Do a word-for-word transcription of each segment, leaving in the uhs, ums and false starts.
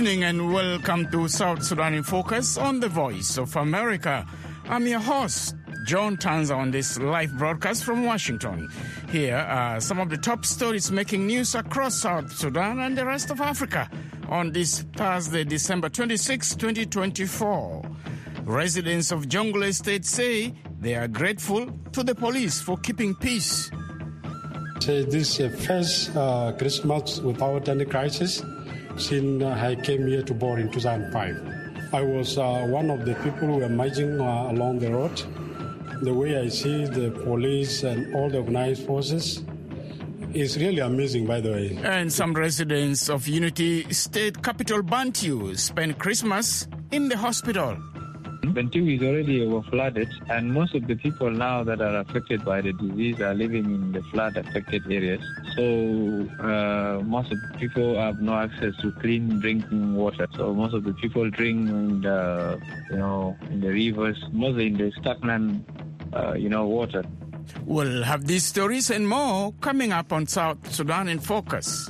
evening and welcome to South Sudan in Focus on the Voice of America. I'm your host, John Tanza, on this live broadcast from Washington. Here are some of the top stories making news across South Sudan and the rest of Africa on this Thursday, December twenty-sixth, twenty twenty-four. Residents of Jonglei State say they are grateful to the police for keeping peace. Say this is the first uh, Christmas without any crisis since uh, I came here to Bor in two thousand five. I was uh, one of the people who were marching uh, along the road. The way I see the police and all the organized forces is really amazing, by the way. And some residents of Unity State capital Bantu spend Christmas in the hospital. Bantu is already overflooded, and most of the people now that are affected by the disease are living in the flood-affected areas. So uh, most of the people have no access to clean drinking water. So most of the people drink in the, you know, in the rivers, mostly in the stagnant, uh, you know, water. We'll have these stories and more coming up on South Sudan in Focus.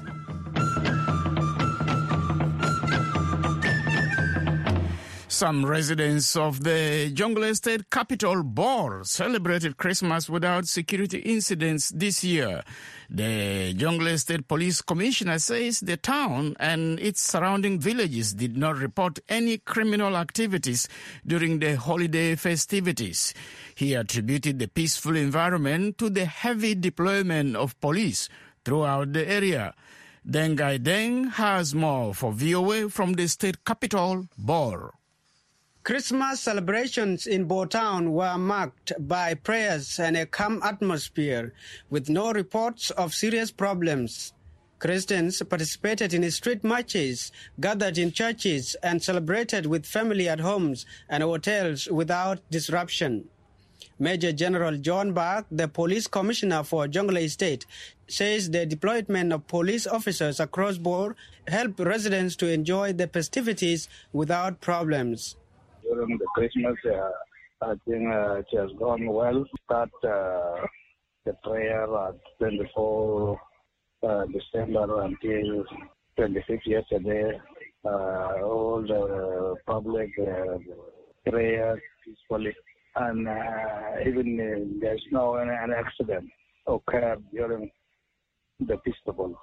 Some residents of the Jonglei State capital, Bor, celebrated Christmas without security incidents this year. The Jonglei State Police Commissioner says the town and its surrounding villages did not report any criminal activities during the holiday festivities. He attributed the peaceful environment to the heavy deployment of police throughout the area. Dengai Deng has more for V O A from the state capital, Bor. Christmas celebrations in Bor town were marked by prayers and a calm atmosphere, with no reports of serious problems. Christians participated in street marches, gathered in churches, and celebrated with family at homes and hotels without disruption. Major General John Bach, the police commissioner for Jonglei State, says the deployment of police officers across Bor helped residents to enjoy the festivities without problems. During the Christmas, uh, I think uh, it has gone well. Start uh, the prayer at twenty-fourth uh, December until twenty-fifth yesterday. Uh, all the public uh, prayer peacefully. And uh, even uh, there's no an, an accident occurred during the festival.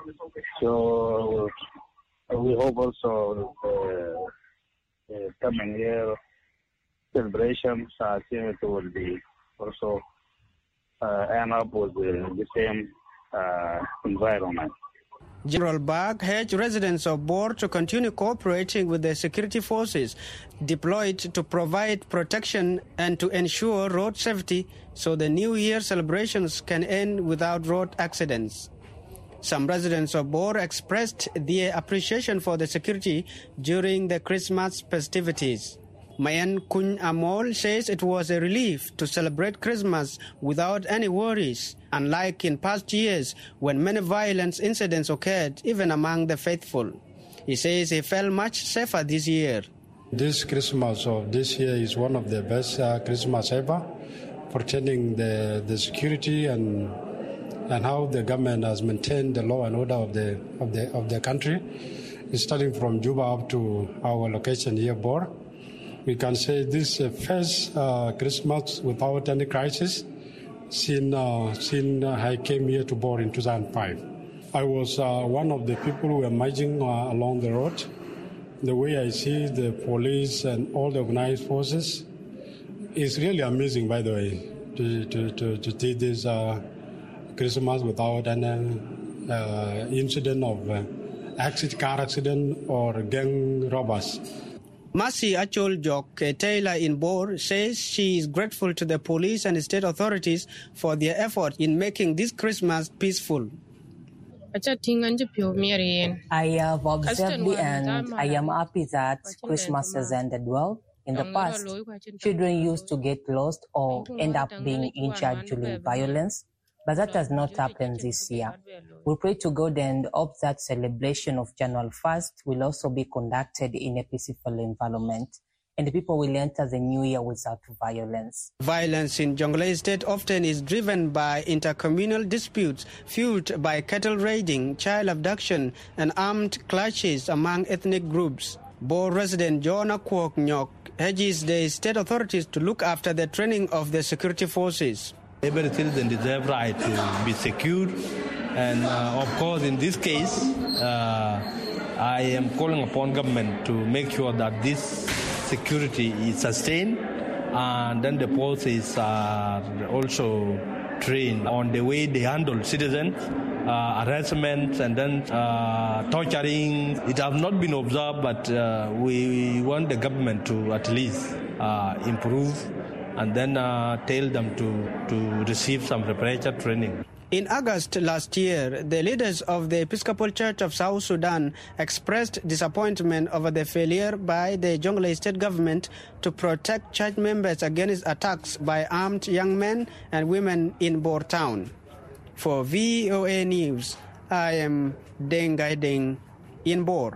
So we hope also uh, Uh, coming year celebrations, I think it will be also uh, end up with the, the same uh, environment. General Bach urged residents of Bor to continue cooperating with the security forces deployed to provide protection and to ensure road safety so the New Year celebrations can end without road accidents. Some residents of Bor expressed their appreciation for the security during the Christmas festivities. Mayan Kun Amol says it was a relief to celebrate Christmas without any worries, unlike in past years when many violent incidents occurred even among the faithful. He says he felt much safer this year. This Christmas of this year is one of the best uh, Christmas ever, pertaining the, the security and and how the government has maintained the law and order of the of the of the country, starting from Juba up to our location here, Bor. We can say this is the first uh, Christmas without any crisis since uh, since uh, I came here to Bor in two thousand five. I was uh, one of the people who were marching uh, along the road. The way I see the police and all the organized forces is really amazing, by the way, to to to, to see this. Uh, Christmas without any uh, incident of uh, accident, car accident or gang robbers. Mercy Achol Jok, a tailor in Bor, says she is grateful to the police and state authorities for their effort in making this Christmas peaceful. I have observed the end. I am happy that Christmas has ended well. In the past, children used to get lost or end up being injured during violence. But that has not happened this year. We pray to God and hope that celebration of January first will also be conducted in a peaceful environment. and the people will enter the new year without violence. Violence in Jonglei State often is driven by intercommunal disputes fueled by cattle raiding, child abduction, and armed clashes among ethnic groups. Bor resident John Akwok Nyok urges the state authorities to look after the training of the security forces. Every citizen deserves right to be secure, and uh, of course in this case, uh, I am calling upon government to make sure that this security is sustained, and then the forces are also trained on the way they handle citizens, uh, harassment, and then uh, torturing. It has not been observed, but uh, we want the government to at least uh, improve and then uh, tell them to, to receive some preparatory training. In August last year, the leaders of the Episcopal Church of South Sudan expressed disappointment over the failure by the Jonglei State government to protect church members against attacks by armed young men and women in Bor town. For V O A News, I am Dengai Deng in Bor.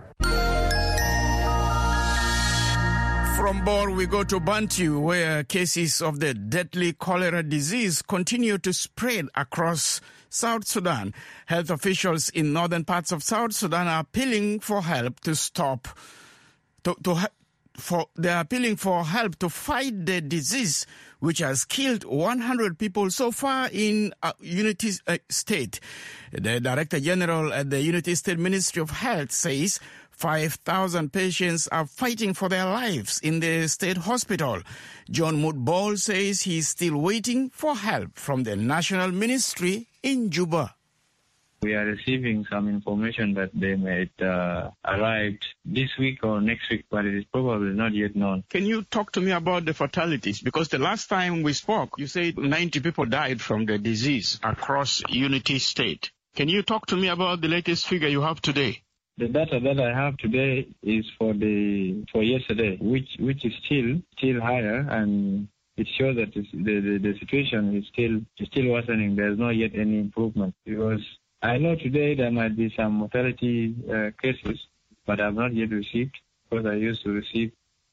From Bor, we go to Bantu, where cases of the deadly cholera disease continue to spread across South Sudan. Health officials in northern parts of South Sudan are appealing for help to stop, to, to for they are appealing for help to fight the disease, which has killed one hundred people so far in uh, Unity uh, State. The Director General at the Unity State Ministry of Health says five thousand patients are fighting for their lives in the state hospital. John Mutbol says he's still waiting for help from the National Ministry in Juba. We are receiving some information that they might uh, arrive this week or next week, but it is probably not yet known. Can you talk to me about the fatalities? Because the last time we spoke, you said ninety people died from the disease across Unity State. Can you talk to me about the latest figure you have today? The data that I have today is for the for yesterday, which which is still still higher, and it shows that the the, the situation is still is still worsening. There's not yet any improvement, because I know today there might be some mortality uh, cases, but I've not yet received, because I used to receive,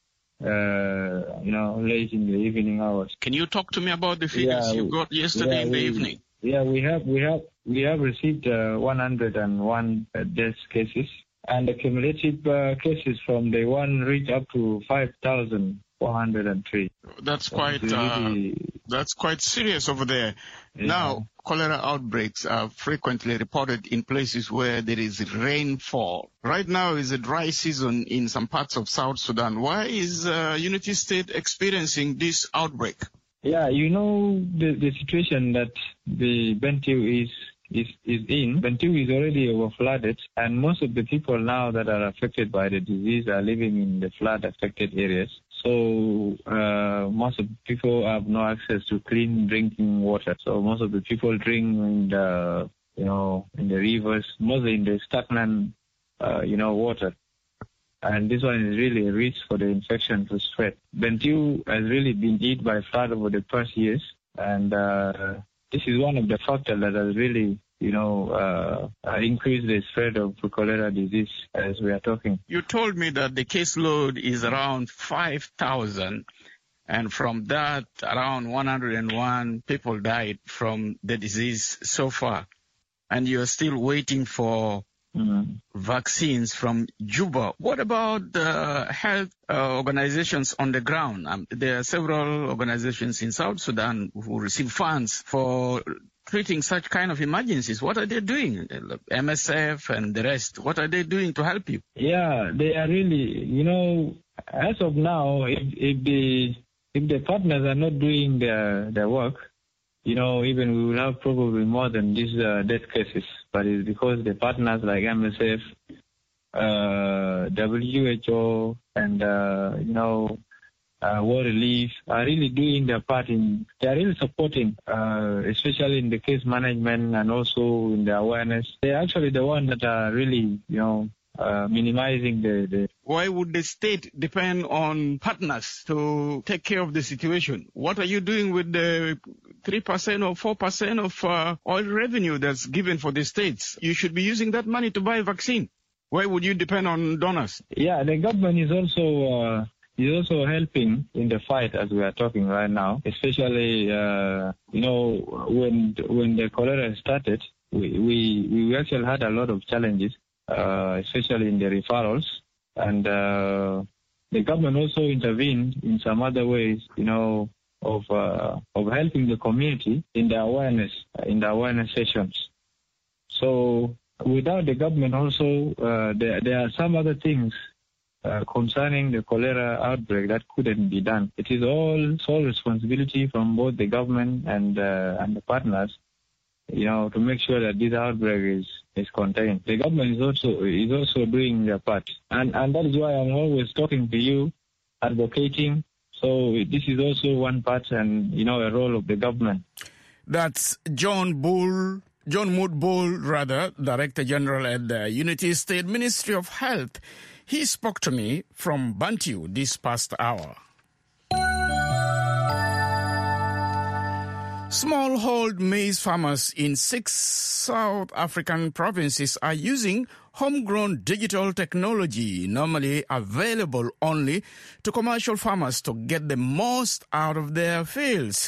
uh, you know, late in the evening hours. Can you talk to me about the figures yeah, you got yesterday yeah, in the we, evening? Yeah, we have we have we have received uh, one hundred one uh, death cases, and the cumulative uh, cases from day one reach up to five thousand four hundred three. That's quite really, uh, that's quite serious over there. Yeah. Now, cholera outbreaks are frequently reported in places where there is rainfall. Right now is a dry season in some parts of South Sudan. Why is uh, Unity State experiencing this outbreak? Yeah, you know, the, the situation that the Bantu is, is, is in, Bantu is already overflooded, and most of the people now that are affected by the disease are living in the flood-affected areas. So uh, most of the people have no access to clean drinking water. So most of the people drink in the, you know, in the rivers, mostly in the stagnant, uh, you know, water. And this one is really a risk for the infection to spread. Bantu has really been hit by flood over the past years, and uh, this is one of the factors that has really, you know, uh, increased the spread of cholera disease as we are talking. You told me that the caseload is around five thousand, and from that, around one hundred one people died from the disease so far, and you are still waiting for Mm-hmm. vaccines from Juba. What about the health uh, organizations on the ground? Um, there are several organizations in South Sudan who receive funds for treating such kind of emergencies. What are they doing? M S F and the rest, what are they doing to help you? Yeah, they are really, you know, as of now, if, if the if the partners are not doing their, their work, you know, even we will have probably more than these uh, death cases. But it's because the partners like M S F, uh, W H O, and, uh, you know, uh, World Relief are really doing their part in, they are really supporting, uh, especially in the case management and also in the awareness. They're actually the ones that are really, you know, Uh, minimizing the, the... Why would the state depend on partners to take care of the situation? What are you doing with the three percent or four percent of uh, oil revenue that's given for the states? You should be using that money to buy a vaccine. Why would you depend on donors? Yeah, the government is also uh, He's also helping in the fight as we are talking right now, especially, uh, you know, when when the cholera started, we, we, we actually had a lot of challenges, uh, especially in the referrals. And uh, the government also intervened in some other ways, you know, of uh, of helping the community in the awareness, in the awareness sessions. So without the government also, uh, there, there are some other things uh, concerning the cholera outbreak that couldn't be done. It is all sole responsibility from both the government and uh, and the partners, you know, to make sure that this outbreak is, is contained. The government is also is also doing their part. And and that is why I'm always talking to you, advocating. So this is also one part and, you know, a role of the government. That's John Bull, John Mood Bull, rather, Director General at the Unity State Ministry of Health. He spoke to me from Bantu this past hour. Smallhold maize farmers in six South African provinces are using homegrown digital technology, normally available only to commercial farmers, to get the most out of their fields.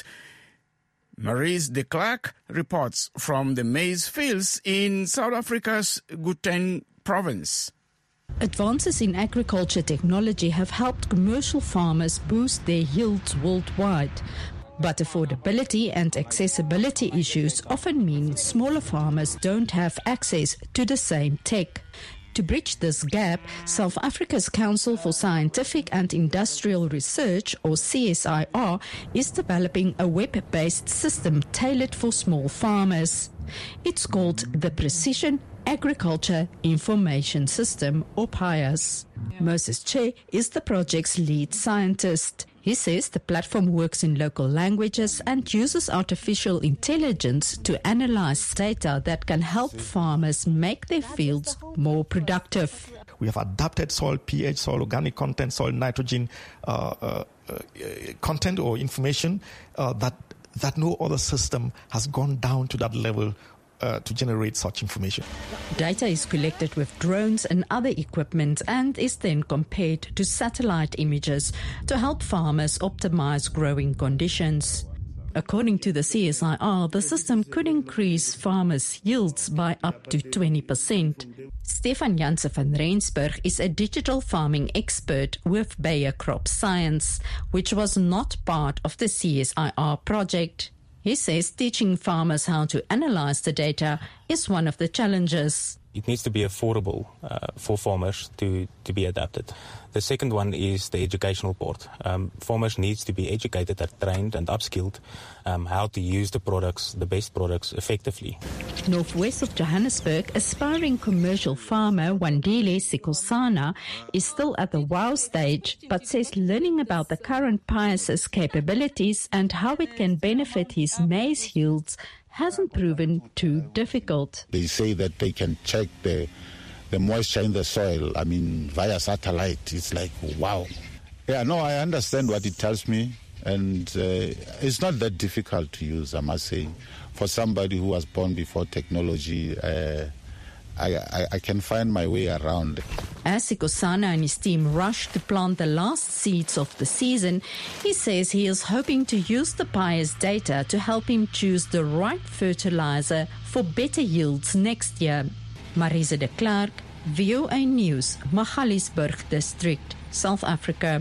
Maurice de Klerk reports from the maize fields in South Africa's Gauteng province. Advances in agriculture technology have helped commercial farmers boost their yields worldwide. But affordability and accessibility issues often mean smaller farmers don't have access to the same tech. To bridge this gap, South Africa's Council for Scientific and Industrial Research, or C S I R, is developing a web-based system tailored for small farmers. It's called the Precision Agriculture Information System, or P I A S. Moses Che is the project's lead scientist. He says the platform works in local languages and uses artificial intelligence to analyze data that can help farmers make their fields more productive. We have adapted soil pH, soil organic content, soil nitrogen uh, uh, uh, content or information uh, that that no other system has gone down to that level Uh, to generate such information. Data is collected with drones and other equipment and is then compared to satellite images to help farmers optimize growing conditions. According to the C S I R, the system could increase farmers' yields by up to twenty percent. Stefan Janse van Rensburg is a digital farming expert with Bayer Crop Science, which was not part of the C S I R project. He says teaching farmers how to analyze the data is one of the challenges. It needs to be affordable uh, for farmers to, to be adapted. The second one is the educational part. Um, farmers need to be educated and trained and upskilled um, how to use the products, the best products, effectively. Northwest of Johannesburg, aspiring commercial farmer Wandile Sikosana is still at the wow stage, but says learning about the current P I A S's capabilities and how it can benefit his maize yields hasn't proven too difficult. They say that they can check the the moisture in the soil, I mean, via satellite. It's like, wow. Yeah, no, I understand what it tells me, and uh, it's not that difficult to use, I must say. For somebody who was born before technology, uh, I, I, I can find my way around. As Sikosana and his team rush to plant the last seeds of the season, he says he is hoping to use the P I A S data to help him choose the right fertilizer for better yields next year. Marise de Klerk, V O A News, Magaliesburg District, South Africa.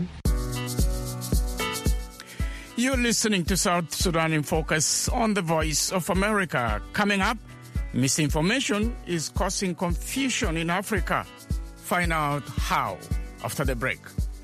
You're listening to South Sudan in Focus on the Voice of America. Coming up, misinformation is causing confusion in Africa. Find out how after the break.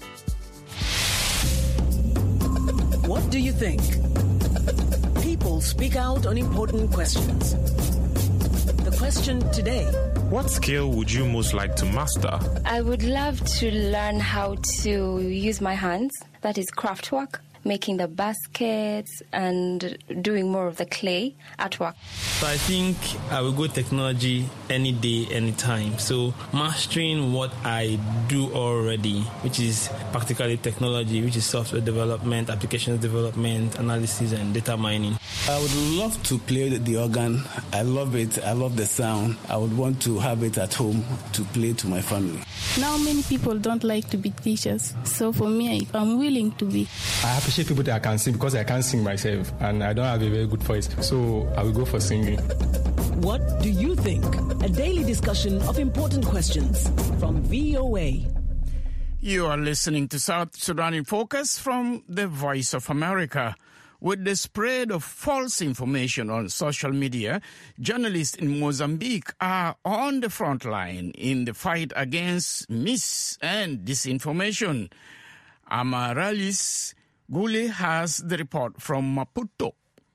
What do you think? People speak out on important questions. The question today: what skill would you most like to master? I would love to learn how to use my hands, that is craft work. making the baskets and doing more of the clay artwork. So I think I will go technology any day, anytime. So mastering what I do already, which is practically technology, which is software development, applications development, analysis, and data mining. I would love to play the organ. I love it. I love the sound. I would want to have it at home to play to my family. Now many people don't like to be teachers. So for me, I'm willing to be. I appreciate people that can sing because I can't sing myself and I don't have a very good voice. So I will go for singing. What do you think? A daily discussion of important questions from V O A. You are listening to South Sudan in Focus from the Voice of America. With the spread of false information on social media, journalists in Mozambique are on the front line in the fight against mis- and disinformation. Amaralis Gule has the report from Maputo.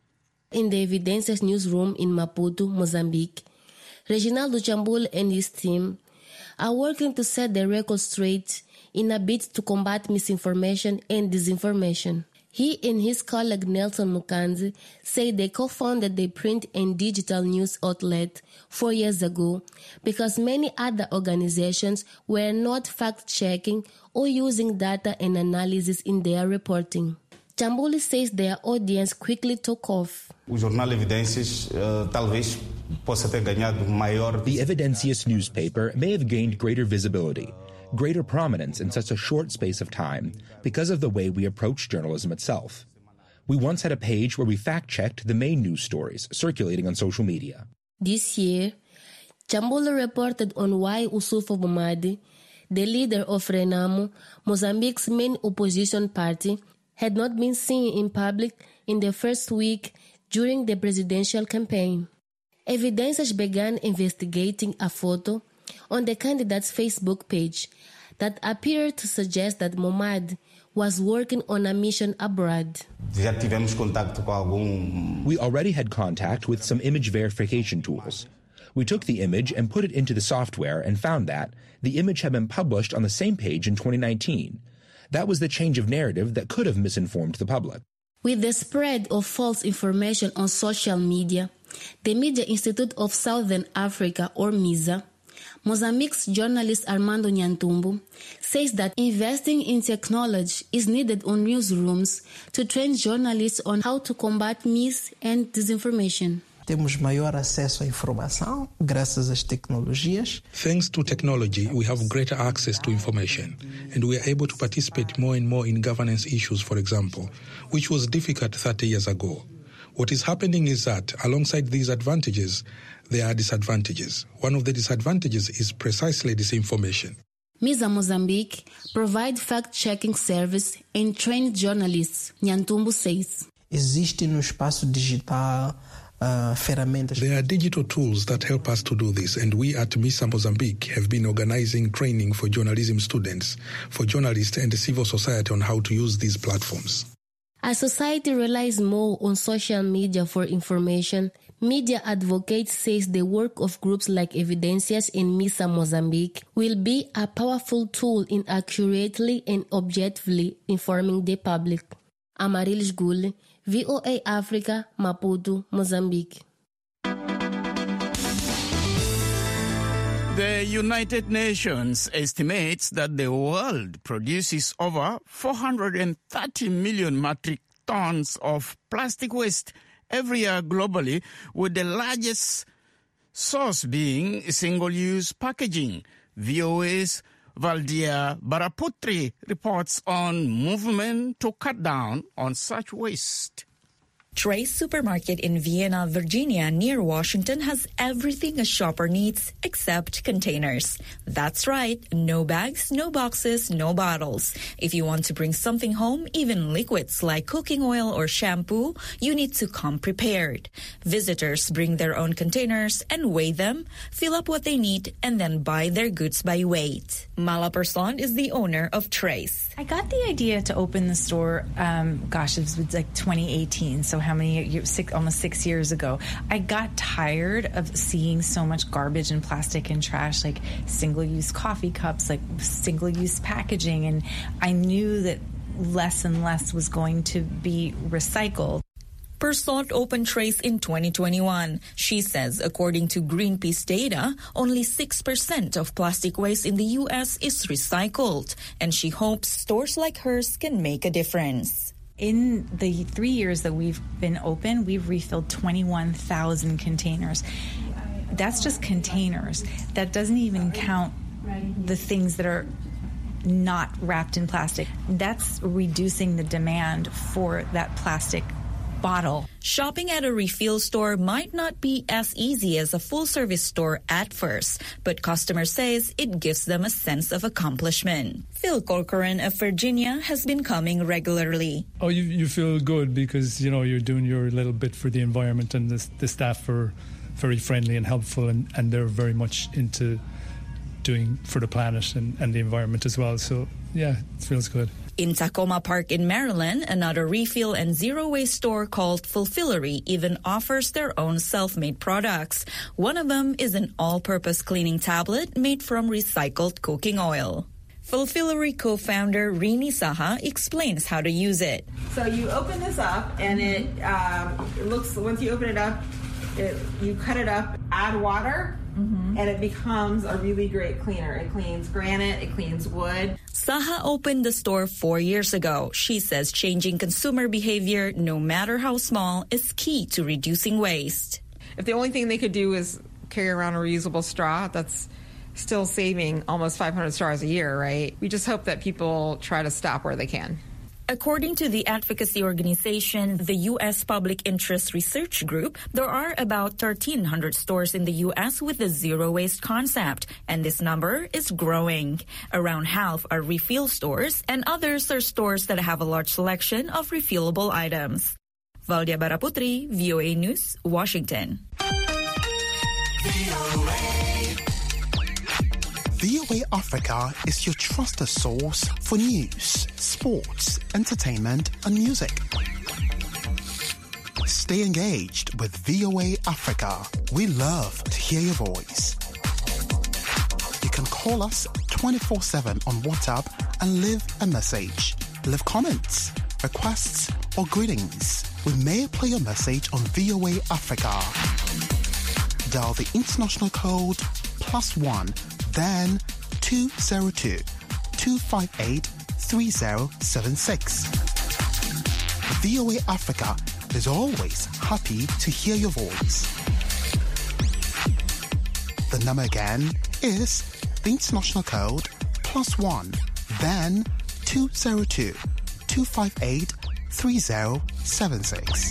In the Evidencias newsroom in Maputo, Mozambique, Reginaldo Chambul and his team are working to set the record straight in a bid to combat misinformation and disinformation. He and his colleague Nelson Mukanzi say they co-founded the print and digital news outlet four years ago because many other organizations were not fact-checking or using data and analysis in their reporting. Chambuli says their audience quickly took off. O jornal Evidências uh, talvez possa ter ganhado maior. The Evidencias newspaper may have gained greater visibility, greater prominence in such a short space of time because of the way we approach journalism itself. We once had a page where we fact-checked the main news stories circulating on social media. This year, Chambula reported on why Usufo Bomadi, the leader of Renamo, Mozambique's main opposition party, had not been seen in public in the first week during the presidential campaign. Evidencias began investigating a photo on the candidate's Facebook page that appeared to suggest that Momad was working on a mission abroad. Já tivemos contato com algum... We already had contact with some image verification tools. We took the image and put it into the software and found that the image had been published on the same page in twenty nineteen. That was the change of narrative that could have misinformed the public. With the spread of false information on social media, the Media Institute of Southern Africa, or MISA, Mozambique's journalist Armando Nyantumbu says that investing in technology is needed on newsrooms to train journalists on how to combat mis and disinformation. Temos maior acesso à informação graças às tecnologias. Thanks to technology, we have greater access to information, and we are able to participate more and more in governance issues, for example, which was difficult thirty years ago. What is happening is that, alongside these advantages, there are disadvantages. One of the disadvantages is precisely disinformation. MISA Mozambique provide fact-checking service and train journalists, Nyantumbu says. Existe no espaço digital uh, ferramentas. There are digital tools that help us to do this, and we at MISA Mozambique have been organizing training for journalism students, for journalists and civil society on how to use these platforms. As society relies more on social media for information, Media Advocates says the work of groups like Evidencias in MISA Mozambique will be a powerful tool in accurately and objectively informing the public. Amarilis Gule, V O A Africa, Maputo, Mozambique. The United Nations estimates that the world produces over four hundred thirty million metric tons of plastic waste every year globally, with the largest source being single-use packaging. V O A's Valdia Baraputri reports on movement to cut down on such waste. Trace Supermarket in Vienna, Virginia, near Washington, has everything a shopper needs except containers. That's right, no bags, no boxes, no bottles. If you want to bring something home, even liquids like cooking oil or shampoo, you need to come prepared. Visitors bring their own containers and weigh them, fill up what they need, and then buy their goods by weight. Mala Persson is the owner of Trace. I got the idea to open the store, um, gosh, it was like twenty eighteen, so how many years, six, almost six years ago. I got tired of seeing so much garbage and plastic and trash, like single-use coffee cups, like single-use packaging, and I knew that less and less was going to be recycled. Per sought open trays in twenty twenty-one. She says, according to Greenpeace data, only six percent of plastic waste in the U S is recycled, and she hopes stores like hers can make a difference. In the three years that we've been open, we've refilled twenty-one thousand containers. That's just containers. That doesn't even count the things that are not wrapped in plastic. That's reducing the demand for that plastic bottle. Shopping at a refill store might not be as easy as a full-service store at first, but customers says it gives them a sense of accomplishment. Phil Corcoran of Virginia has been coming regularly. Oh, you you feel good because, you know, you're doing your little bit for the environment, and the, the staff are very friendly and helpful, and, and they're very much into doing for the planet and, and the environment as well. So, yeah, it feels good. In Tacoma Park in Maryland, another refill and zero-waste store called Fulfillery even offers their own self-made products. One of them is an all-purpose cleaning tablet made from recycled cooking oil. Fulfillery co-founder Rini Saha explains how to use it. So you open this up, and it, um, it looks, once you open it up, it, you cut it up, add water, mm-hmm. and it becomes a really great cleaner. It cleans granite, it cleans wood. Saha opened the store four years ago. She says changing consumer behavior, no matter how small, is key to reducing waste. If the only thing they could do is carry around a reusable straw, that's still saving almost five hundred straws a year, right? We just hope that people try to stop where they can. According to the advocacy organization, the U S Public Interest Research Group, there are about thirteen hundred stores in the U S with the zero waste concept, and this number is growing. Around half are refill stores, and others are stores that have a large selection of refillable items. Valdia Baraputri, V O A News, Washington. V O A Africa is your trusted source for news, sports, entertainment, and music. Stay engaged with V O A Africa. We love to hear your voice. You can call us twenty-four seven on WhatsApp and leave a message. Leave comments, requests, or greetings. We may play your message on V O A Africa. Dial the international code plus one, then two zero two, two five eight, three zero seven six. V O A Africa is always happy to hear your voice. The number again is the international code plus one, then two zero two, two five eight, three zero seven six.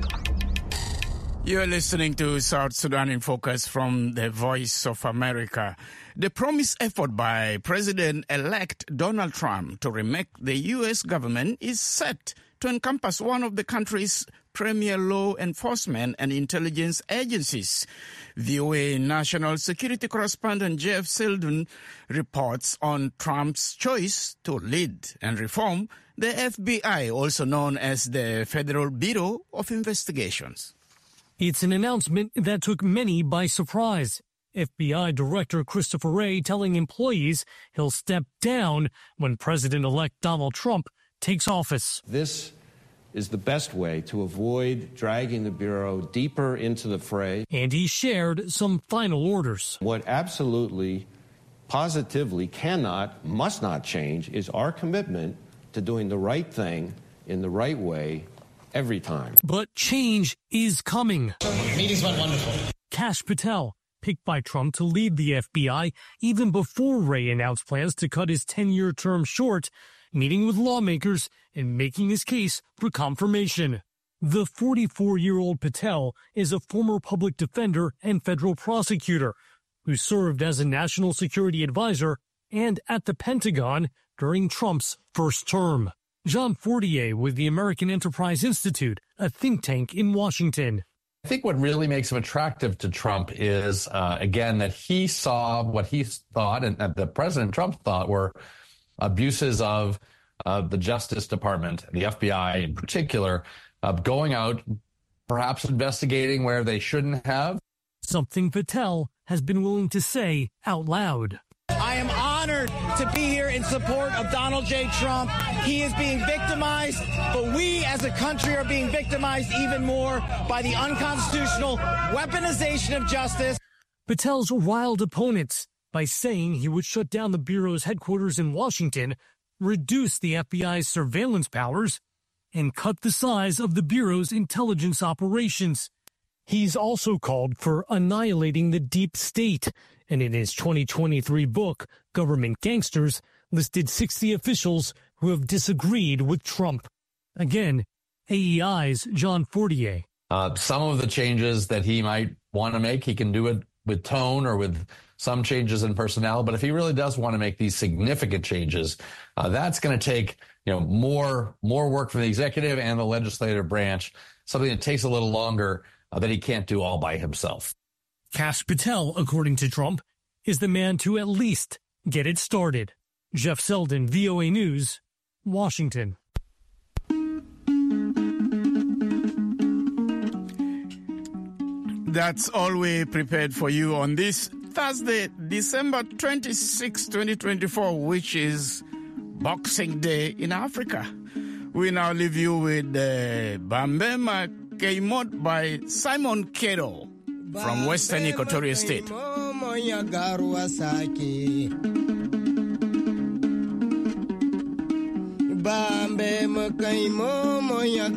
You're listening to South Sudan in Focus from the Voice of America. The promised effort by President-elect Donald Trump to remake the U S government is set to encompass one of the country's premier law enforcement and intelligence agencies. V O A national security correspondent Jeff Seldon reports on Trump's choice to lead and reform the F B I, also known as the Federal Bureau of Investigations. It's an announcement that took many by surprise. F B I Director Christopher Wray telling employees he'll step down when President-elect Donald Trump takes office. This is the best way to avoid dragging the Bureau deeper into the fray. And he shared some final orders. What absolutely, positively cannot, must not change is our commitment to doing the right thing in the right way every time. But change is coming. Meetings went wonderful. Kash Patel, picked by Trump to lead the F B I even before Wray announced plans to cut his ten-year term short, meeting with lawmakers and making his case for confirmation. The forty-four-year-old Patel is a former public defender and federal prosecutor who served as a national security advisor and at the Pentagon during Trump's first term. Jean Fortier with the American Enterprise Institute, a think tank in Washington. I think what really makes him attractive to Trump is, uh, again, that he saw what he thought and that the President Trump thought were abuses of uh, the Justice Department, the F B I in particular, uh, going out, perhaps investigating where they shouldn't have. Something Patel has been willing to say out loud. I am honored honored to be here in support of Donald J. Trump. He is being victimized, but we as a country are being victimized even more by the unconstitutional weaponization of justice. Patel's riled opponents by saying he would shut down the Bureau's headquarters in Washington, reduce the F B I's surveillance powers, and cut the size of the Bureau's intelligence operations. He's also called for annihilating the deep state, and in his twenty twenty-three book, Government Gangsters, listed sixty officials who have disagreed with Trump. Again, A E I's John Fortier. Uh, some of the changes that he might want to make, he can do it with tone or with some changes in personnel. But if he really does want to make these significant changes, uh, that's going to take, you know, more more work from the executive and the legislative branch, something that takes a little longer uh, that he can't do all by himself. Kash Patel, according to Trump, is the man to at least get it started. Jeff Selden, V O A News, Washington. That's all we prepared for you on this Thursday, December twenty-sixth, twenty twenty-four, which is Boxing Day in Africa. We now leave you with uh, Bambema Keimot by Simon Kedo from Western Equatoria State. Bambema Keimot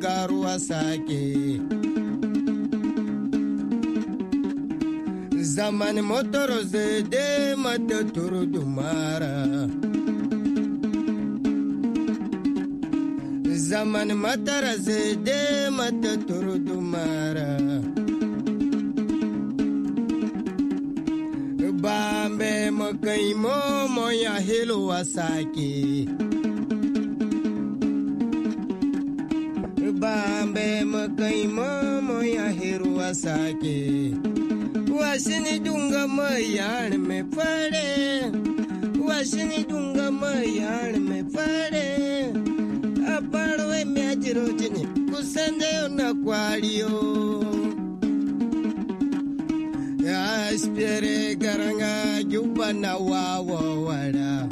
Zaman motoro zede mataturu dumara Zaman matara zede mataturu dumara Bambe makaimo moya hilo wasaki Bambe makaimo moya hilo wasaki Washini dunga mayan me pare Washini dunga mayan me pare Aparwe me ajirotini kusende na kwalio Aspire garanga juba na wawa wada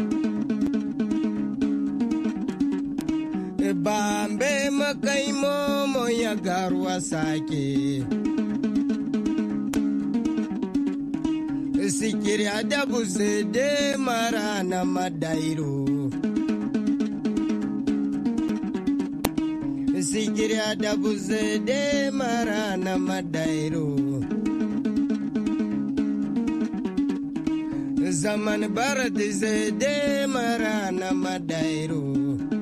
Bambe makaimo moya garwa sake Sikiri adabu zede marana madairo Sikiri adabu zede marana madairo Zaman barat zede marana madairo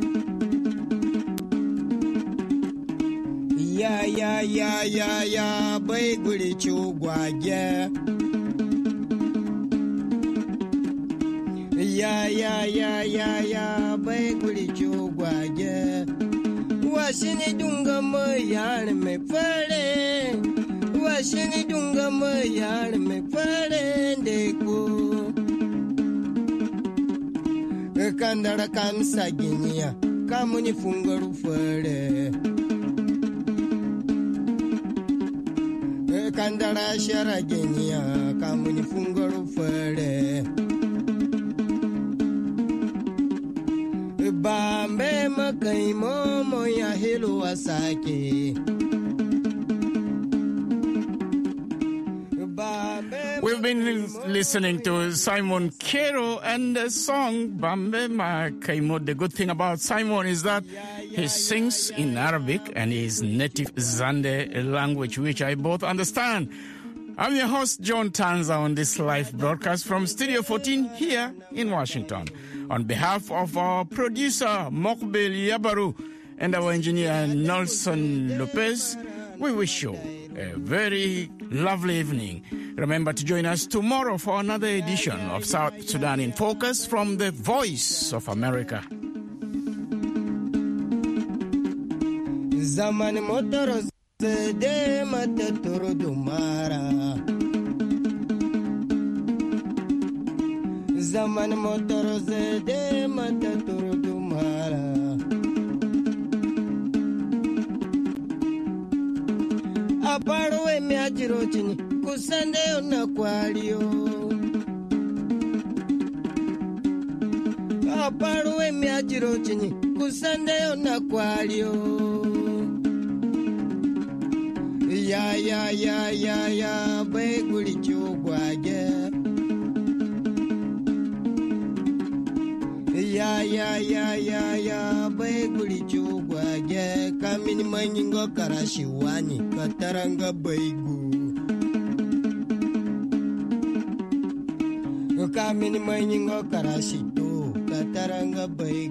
Ya ya ya ya ya bai guri chugwage Ya ya ya ya ya bai guri chugwaje Washini dunga mayan me pare Washini dunga mayan me pare ndeko Kandara kamsa ginia kamuni fungaru fare Kandara shara ginia kamuni fungaru fare Bambe makaimo moya hilo wasake. We've been listening to Simon Kero and the song Bambe Makaimo. The good thing about Simon is that he sings in Arabic and his native Zande language, which I both understand. I'm your host, John Tanza, on this live broadcast from Studio fourteen here in Washington. On behalf of our producer, Mokbel Yabaru, and our engineer, Nelson Lopez, we wish you a very lovely evening. Remember to join us tomorrow for another edition of South Sudan in Focus from the Voice of America. Zaman motoros de matatoro dumara Zaman motoros de matatoro dumara Aparwe me ajirochini kusande na kwalio paru e mia jiro chini kusande ona kwalio ya ya ya ya ya bai guri chugwaje ya ya ya ya ya bai guri chugwaje kamini manyingo karashi wani kataranga baigu kamini manyingo karashi to kataranga baigu